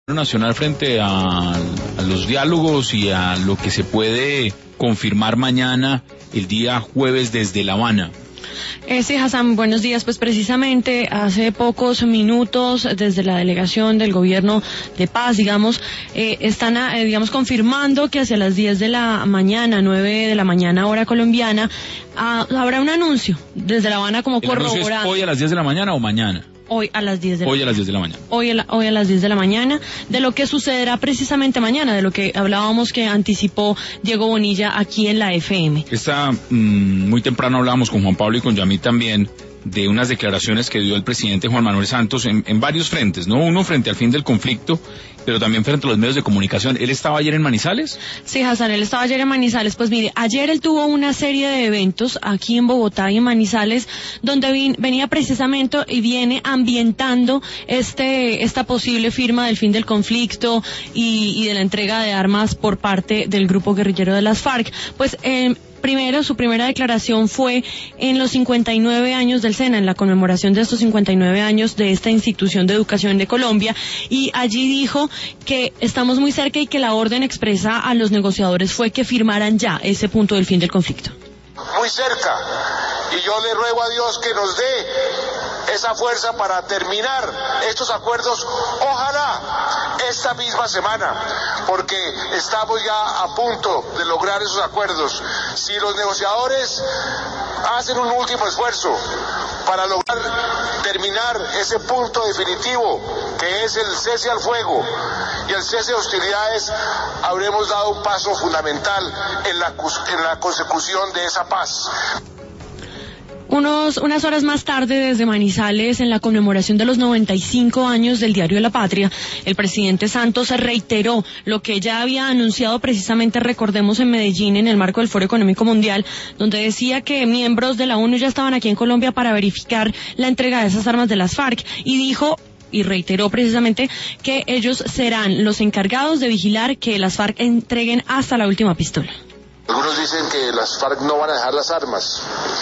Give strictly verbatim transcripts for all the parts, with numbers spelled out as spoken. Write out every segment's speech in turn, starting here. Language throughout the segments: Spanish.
Nacional frente a, a los diálogos y a lo que se puede confirmar mañana, el día jueves, desde La Habana. Eh, sí, Hassan, buenos días. Pues precisamente hace pocos minutos, desde la delegación del gobierno de paz, digamos, eh, están, eh, digamos, confirmando que hacia las diez de la mañana, nueve de la mañana, hora colombiana, ah, habrá un anuncio desde La Habana como corroborando. ¿El anuncio es hoy a las diez de la mañana o mañana? Hoy a las diez de la Hoy mañana. a las diez de la mañana. Hoy a, la, hoy a las diez de la mañana, de lo que sucederá precisamente mañana, de lo que hablábamos que anticipó Diego Bonilla aquí en la F M. Esta, mmm, muy temprano hablábamos con Juan Pablo y con Yamit también de unas declaraciones que dio el presidente Juan Manuel Santos en, en varios frentes, ¿no? Uno frente al fin del conflicto, pero también frente a los medios de comunicación. ¿Él estaba ayer en Manizales? Sí, Hassan, él estaba ayer en Manizales. Pues mire, ayer él tuvo una serie de eventos aquí en Bogotá y en Manizales, donde vin, venía precisamente y viene ambientando este esta posible firma del fin del conflicto y, y de la entrega de armas por parte del grupo guerrillero de las FARC. Pues eh, Primero, su primera declaración fue en los cincuenta y nueve años del SENA, en la conmemoración de estos cincuenta y nueve años de esta institución de educación de Colombia, y allí dijo que estamos muy cerca y que la orden expresa a los negociadores fue que firmaran ya ese punto del fin del conflicto. Muy cerca, y yo le ruego a Dios que nos dé esa fuerza para terminar estos acuerdos, ojalá esta misma semana, porque estamos ya a punto de lograr esos acuerdos. Si los negociadores hacen un último esfuerzo para lograr terminar ese punto definitivo, que es el cese al fuego y el cese de hostilidades, habremos dado un paso fundamental en la, en la consecución de esa paz. Unos, unas horas más tarde, desde Manizales, en la conmemoración de los noventa y cinco años del Diario de la Patria, el presidente Santos reiteró lo que ya había anunciado precisamente, recordemos, en Medellín, en el marco del Foro Económico Mundial, donde decía que miembros de la ONU ya estaban aquí en Colombia para verificar la entrega de esas armas de las FARC, y dijo y reiteró precisamente que ellos serán los encargados de vigilar que las FARC entreguen hasta la última pistola. Algunos dicen que las FARC no van a dejar las armas.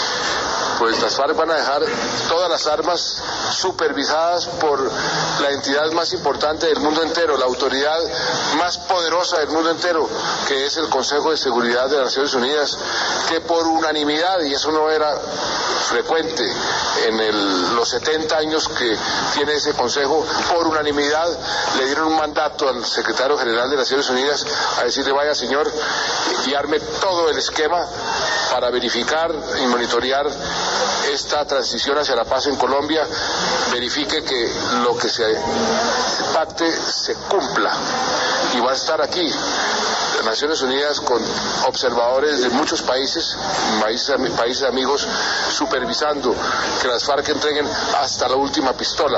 Pues las FARC van a dejar todas las armas supervisadas por la entidad más importante del mundo entero, la autoridad más poderosa del mundo entero, que es el Consejo de Seguridad de las Naciones Unidas, que por unanimidad, y eso no era frecuente en el, los setenta años que tiene ese Consejo, por unanimidad le dieron un mandato al secretario general de las Naciones Unidas a decirle: vaya señor, y arme todo el esquema para verificar y monitorear esta transición hacia la paz en Colombia, verifique que lo que se pacte se cumpla, y va a estar aquí las Naciones Unidas con observadores de muchos países, países, países amigos, supervisando que las FARC entreguen hasta la última pistola.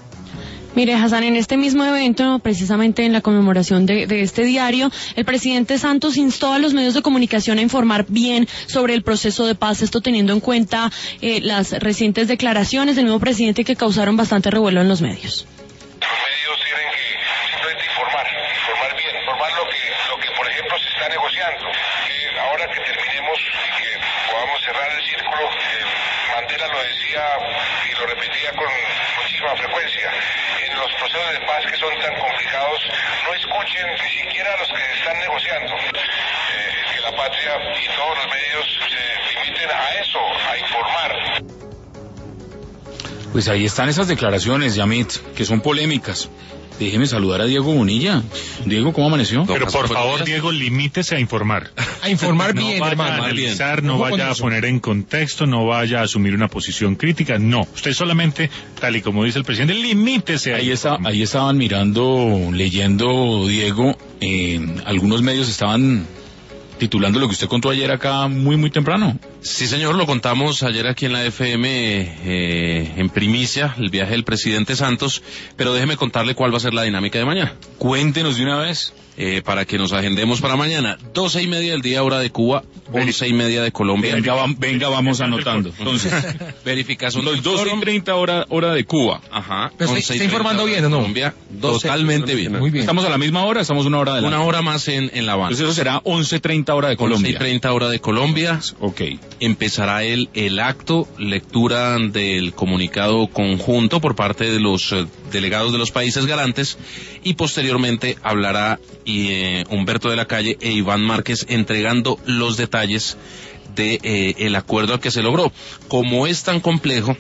Mire, Hassan, en este mismo evento, precisamente en la conmemoración de, de este diario, el presidente Santos instó a los medios de comunicación a informar bien sobre el proceso de paz, esto teniendo en cuenta eh, las recientes declaraciones del nuevo presidente que causaron bastante revuelo en los medios. Los medios tienen que simplemente informar, informar bien, informar lo que, lo que por ejemplo se está negociando, que ahora que terminemos y que podamos cerrar el círculo, eh, Mandela lo decía y lo repetía con muchísima frecuencia: en los procesos de paz que son tan complicados, no escuchen ni siquiera a los que están negociando. Eh, que la patria y todos los medios se limiten a eso, a informar. Pues ahí están esas declaraciones, Yamit, que son polémicas. Déjeme saludar a Diego Bonilla. Diego, ¿cómo amaneció? Pero por favor, Diego, limítese a informar. A informar bien, no vaya hermano. a analizar, no vaya a poner en contexto, no vaya a asumir una posición crítica. No, usted solamente, tal y como dice el presidente, limítese a Ahí, está, ahí estaban mirando, leyendo, Diego, eh, algunos medios estaban titulando lo que usted contó ayer acá muy, muy temprano. Sí, señor, lo contamos ayer aquí en la F M eh, en primicia, el viaje del presidente Santos, pero déjeme contarle cuál va a ser la dinámica de mañana. Cuéntenos de una vez. Eh, para que nos agendemos para mañana, doce y media del día, hora de Cuba, once y media de Colombia. Venga, va, venga vamos anotando. Entonces, verificación. Los doce y treinta hora, hora de Cuba. Ajá. Pero está, está informando bien, ¿o no? Colombia, totalmente bien. Muy bien. ¿Estamos a la misma hora? Estamos una hora de la... Una hora más en, en La Habana. Entonces eso será once y treinta hora de Colombia. once y treinta hora de Colombia. Ok. empezará el, el acto, lectura del comunicado conjunto por parte de los eh, delegados de los países garantes, y posteriormente hablará eh, Humberto de la Calle e Iván Márquez entregando los detalles de eh, el acuerdo al que se logró. Como es tan complejo,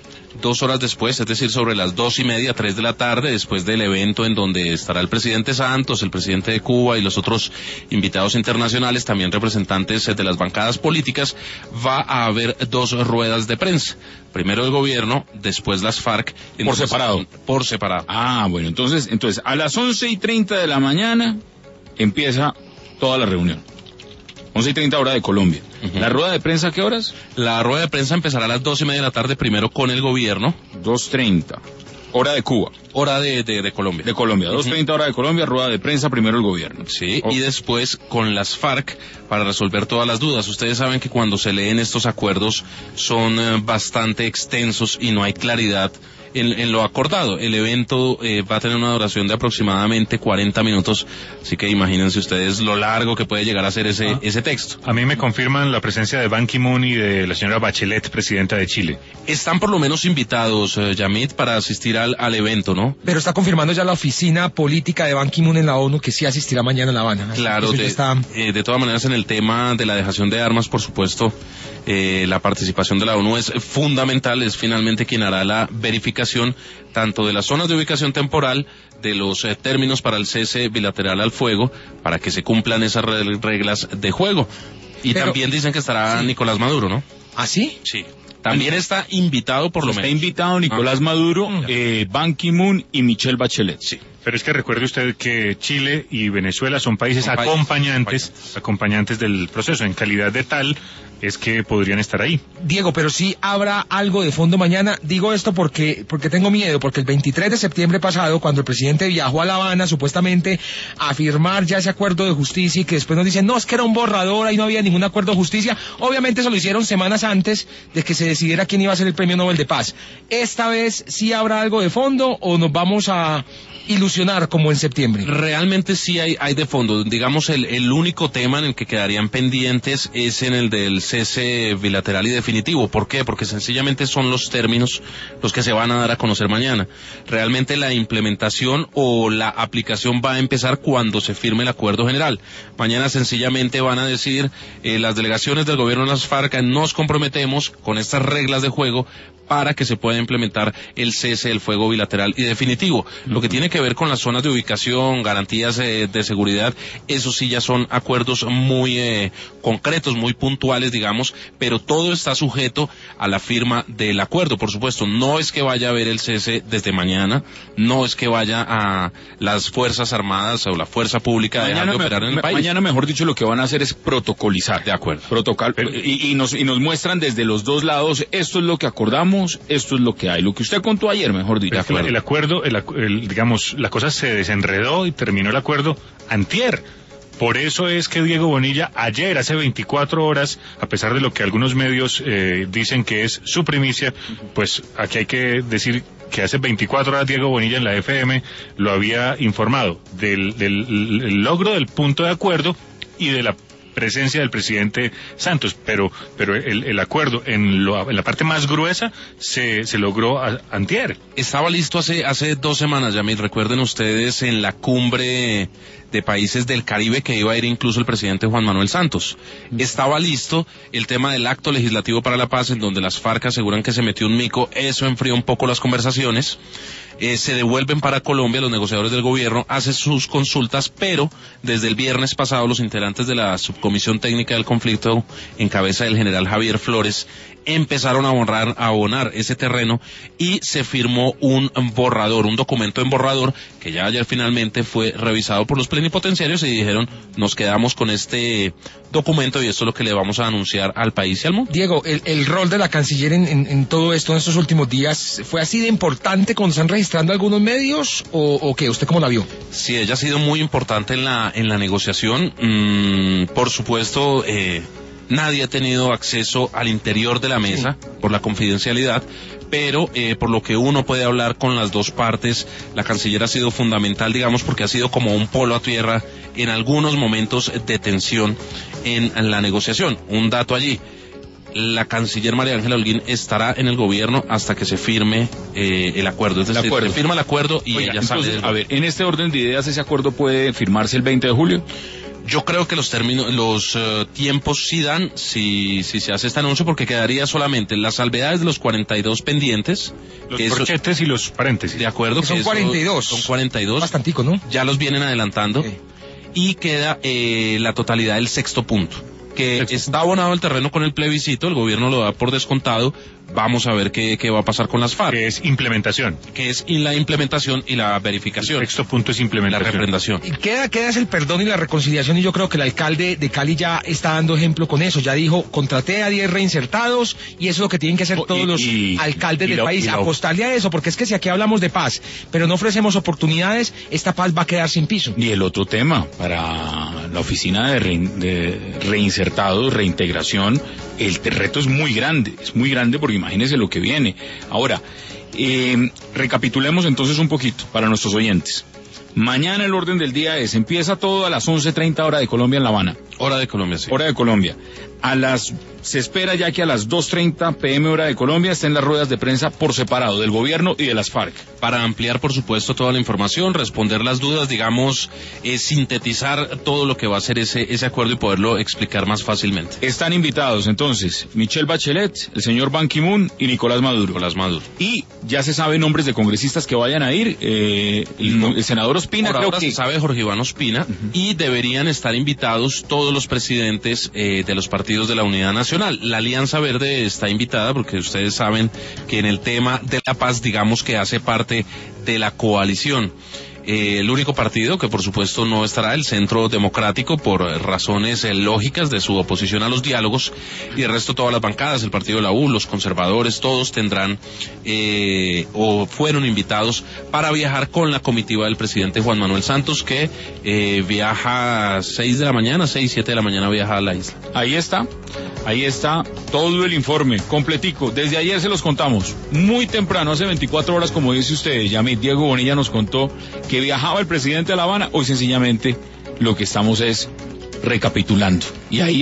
dos horas después, es decir, sobre las dos y media, tres de la tarde, después del evento en donde estará el presidente Santos, el presidente de Cuba y los otros invitados internacionales, también representantes de las bancadas políticas, va a haber dos ruedas de prensa. Primero el gobierno, después las FARC. Por separado. Por separado. Ah, bueno, entonces, entonces a las once y treinta de la mañana empieza toda la reunión. once y treinta hora de Colombia. Uh-huh. ¿La rueda de prensa a qué horas? La rueda de prensa empezará a las dos y media de la tarde, primero con el gobierno. dos treinta. Hora de Cuba. Hora de, de, de Colombia. De Colombia. Uh-huh. dos treinta hora de Colombia, rueda de prensa, primero el gobierno. Sí, oh. Y después con las FARC para resolver todas las dudas. Ustedes saben que cuando se leen estos acuerdos son eh, bastante extensos y no hay claridad En, en lo acordado. El evento eh, va a tener una duración de aproximadamente cuarenta minutos, así que imagínense ustedes lo largo que puede llegar a ser ese, ah. ese texto. A mí me confirman la presencia de Ban Ki-moon y de la señora Bachelet, presidenta de Chile. Están por lo menos invitados, eh, Yamit, para asistir al, al evento, ¿no? Pero está confirmando ya la oficina política de Ban Ki-moon en la ONU que sí asistirá mañana en La Habana. Claro, de, está... eh, de todas maneras en el tema de la dejación de armas, por supuesto, eh, la participación de la ONU es fundamental, es finalmente quien hará la verificación tanto de las zonas de ubicación temporal, de los eh, términos para el cese bilateral al fuego, para que se cumplan esas reglas de juego. Y Pero, también dicen que estará sí. Nicolás Maduro, ¿no? ¿Ah, sí? Sí. También está invitado, por lo está menos. Está invitado Nicolás ah. Maduro, eh, Ban Ki-moon y Michelle Bachelet. Sí. Pero es que recuerde usted que Chile y Venezuela son países son acompañantes, países. acompañantes del proceso. En calidad de tal, es que podrían estar ahí. Diego, pero sí habrá algo de fondo mañana. Digo esto porque porque tengo miedo, porque el veintitrés de septiembre pasado, cuando el presidente viajó a La Habana, supuestamente a firmar ya ese acuerdo de justicia, y que después nos dicen, no, es que era un borrador, ahí no había ningún acuerdo de justicia. Obviamente eso lo hicieron semanas antes de que se decidiera quién iba a ser el premio Nobel de Paz. ¿Esta vez sí habrá algo de fondo o nos vamos a ilusionar como en septiembre? Realmente sí hay, hay de fondo. Digamos, el, el único tema en el que quedarían pendientes es en el del cese bilateral y definitivo. ¿Por qué? Porque sencillamente son los términos los que se van a dar a conocer mañana. Realmente la implementación o la aplicación va a empezar cuando se firme el acuerdo general. Mañana sencillamente van a decir eh, las delegaciones del gobierno de las FARC, nos comprometemos con estas reglas de juego para que se pueda implementar el cese del fuego bilateral y definitivo. Lo que tiene que ver con las zonas de ubicación, garantías eh, de seguridad, eso sí ya son acuerdos muy eh, concretos, muy puntuales, digamos, pero todo está sujeto a la firma del acuerdo. Por supuesto, no es que vaya a haber el cese desde mañana, no es que vaya a las Fuerzas Armadas o la Fuerza Pública a dejar de operar en el país. Mañana, mejor dicho, lo que van a hacer es protocolizar. De acuerdo. Protocol, y, y, nos, y nos muestran desde los dos lados, esto es lo que acordamos, esto es lo que hay, lo que usted contó ayer, mejor dicho. El, el acuerdo, el, el, digamos, la cosa se desenredó y terminó el acuerdo antier. Por eso es que Diego Bonilla ayer, hace veinticuatro horas, a pesar de lo que algunos medios eh, dicen que es su primicia, pues aquí hay que decir que hace veinticuatro horas Diego Bonilla en la F M lo había informado del, del, del logro del punto de acuerdo y de la presencia del presidente Santos, pero pero el, el acuerdo en, lo, en la parte más gruesa se, se logró a, antier. Estaba listo hace hace dos semanas, Yamil, recuerden ustedes, en la cumbre de países del Caribe que iba a ir incluso el presidente Juan Manuel Santos. Estaba listo el tema del acto legislativo para la paz, en donde las FARC aseguran que se metió un mico, eso enfrió un poco las conversaciones. Eh, se devuelven para Colombia, los negociadores del gobierno hacen sus consultas, pero desde el viernes pasado los integrantes de la subcomisión técnica del conflicto, en cabeza del general Javier Flores, empezaron a borrar, a abonar ese terreno y se firmó un borrador, un documento en borrador que ya ayer finalmente fue revisado por los plenipotenciarios y dijeron, nos quedamos con este documento y esto es lo que le vamos a anunciar al país y al mundo. Diego, el, el rol de la canciller en, en, en todo esto en estos últimos días, ¿fue así de importante cuando están registrando algunos medios o, o qué? ¿Usted cómo la vio? Sí, ella ha sido muy importante en la, en la negociación. Mm, por supuesto, eh, nadie ha tenido acceso al interior de la mesa sí. por la confidencialidad, pero eh, por lo que uno puede hablar con las dos partes, la canciller ha sido fundamental, digamos, porque ha sido como un polo a tierra en algunos momentos de tensión en, en la negociación. Un dato allí, la canciller María Ángela Holguín estará en el gobierno hasta que se firme eh, el acuerdo. Es decir, acuerdo. se firma el acuerdo y Oiga, ella entonces, sale del... A ver, en este orden de ideas, ¿ese acuerdo puede firmarse el veinte de julio? Yo creo que los términos, los uh, tiempos sí dan, si, si se hace este anuncio, porque quedaría solamente las salvedades de los cuarenta y dos pendientes. Los eso, corchetes y los paréntesis. de acuerdo. Que son que eso, cuarenta y dos. Son cuarenta y dos. Bastantico, ¿no? Ya los vienen adelantando. Sí. Y queda eh, la totalidad del sexto punto, que Sexto. está abonado el terreno con el plebiscito, el gobierno lo da por descontado. Vamos a ver qué, qué va a pasar con las FARC. Que es implementación. Que es y la implementación y la verificación. El sexto punto es La implementación. refrendación. Y queda, queda es el perdón y la reconciliación, y yo creo que el alcalde de Cali ya está dando ejemplo con eso. Ya dijo, contraté a diez reinsertados y eso es lo que tienen que hacer Oh, todos y- los y- alcaldes y del lo- país, y lo- apostarle a eso, porque es que si aquí hablamos de paz, pero no ofrecemos oportunidades, esta paz va a quedar sin piso. Y el otro tema, para la oficina de, rein- de reinsertados, reintegración, el reto es muy grande, es muy grande porque imagínense lo que viene. Ahora, eh, recapitulemos entonces un poquito para nuestros oyentes. Mañana el orden del día es, empieza todo a las once treinta hora de Colombia en La Habana, Hora de Colombia, sí. hora de Colombia. A las, se espera ya que a las dos treinta pm hora de Colombia estén las ruedas de prensa por separado del gobierno y de las FARC. Para ampliar, por supuesto, toda la información, responder las dudas, digamos, eh, sintetizar todo lo que va a ser ese, ese acuerdo y poderlo explicar más fácilmente. Están invitados entonces Michelle Bachelet, el señor Ban Ki-moon y Nicolás Maduro. Nicolás Maduro. Y ya se sabe nombres de congresistas que vayan a ir. Eh, el, No. el senador Ospina, Por creo ahora que se sabe Jorge Iván Ospina, uh-huh. y deberían estar invitados todos los presidentes eh, de los partidos de la Unidad Nacional. La Alianza Verde está invitada porque ustedes saben que en el tema de la paz, digamos que hace parte de la coalición. Eh, el único partido que por supuesto no estará, el Centro Democrático, por razones eh, lógicas de su oposición a los diálogos, y el resto todas las bancadas, el partido de la U, los conservadores, todos tendrán eh, o fueron invitados para viajar con la comitiva del presidente Juan Manuel Santos, que eh, viaja a seis de la mañana, seis, siete de la mañana viaja a la isla. ahí está, ahí está todo el informe, completico. Desde ayer se los contamos, muy temprano, hace veinticuatro horas, como dice usted, Yamit, Diego Bonilla nos contó que viajaba el presidente a La Habana. Hoy sencillamente lo que estamos es recapitulando. Y ahí